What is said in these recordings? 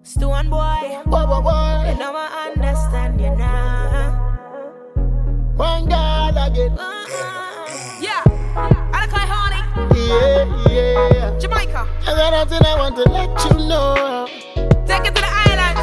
Stone boy, boy. you know I understand you now. One God again. Yeah, I call honey. Yeah. Jamaica. I got nothing I want to let you know. Take it to the island,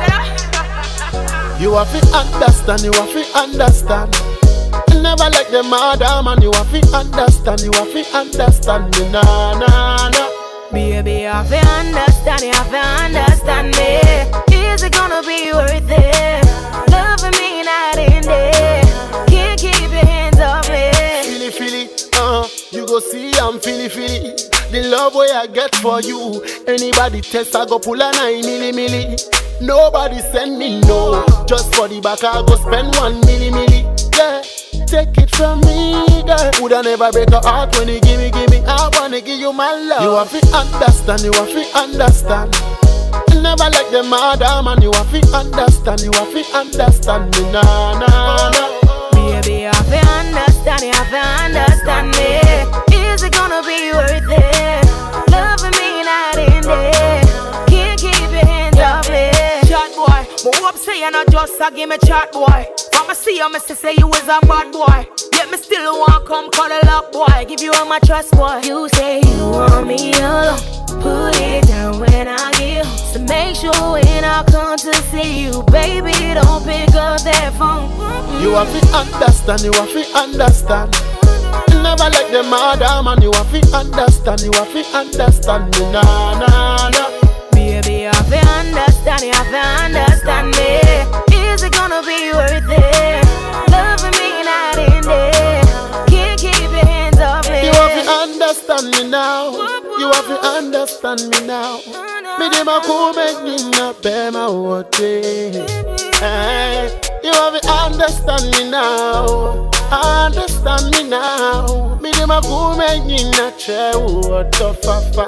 You have to understand, you have to understand. Never like the mother man, you have to understand, you have to understand me, nah. Baby, I have to understand, you have to understand me. Is it gonna be worth it? Loving me night and day. Can't keep your hands off me. Feel it, you go see I'm feel it. The love way I get for you. Anybody test, I go pull a 9 milli. Nobody send me no. Just for the back, I go spend 1 milli. Yeah, take it from me, girl. Woulda never break a heart when you give me. I wanna give you my love. You have to understand, you have to understand. Never like the mother man, you have to understand, you have to understand me, nah. Baby, I have to understand, you have to understand me. Is it gonna be worth it? Loving me night and day. Can't keep your hands off me. Chat boy, my hope say you're not just a give me chat boy. From I see you, me say you was a bad boy. Yet me still want come cuddle up boy. Give you all my trust boy. You say you want me alone. Put it down when I get home. So make sure when I come to see you, baby, don't pick up that phone. You have to understand, you have to understand. Never like the mother man, you have to understand, you have to understand me, nah. Baby, I have to understand, you have to understand me. Is it gonna be worth it? Loving me night and day. Can't keep your hands off me. You have to understand me now. You have to understand me now. Me dem a cool make me not bear my water. You have to understand me now. Understand me now. Me dem a cool make me not share water fafa.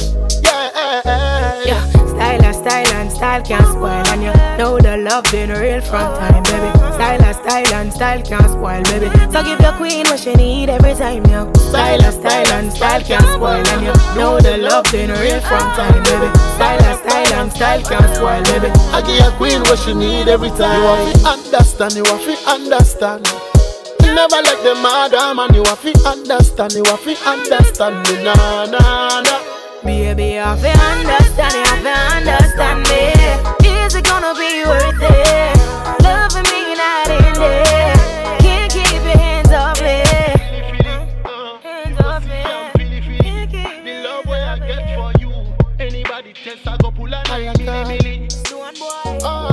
Yeah. Style can't spoil. And you know the love been real from time, baby. Style can't spoil, baby. So give your queen what she need every time, yo. Style can't spoil. And you know the love been real from time, baby. Style can't spoil, baby. I give your queen what she need every time. You have to understand, you have to understand. Never like the mother man, you have to understand, you have to understand me, nah. Baby, I have to understand, you have to understand me. Is it gonna be worth it? Loving me night and day. Can't keep your hands off me. Hands off me. The love way I get for you. Anybody test, I go pull a 9 milli. Stone boy.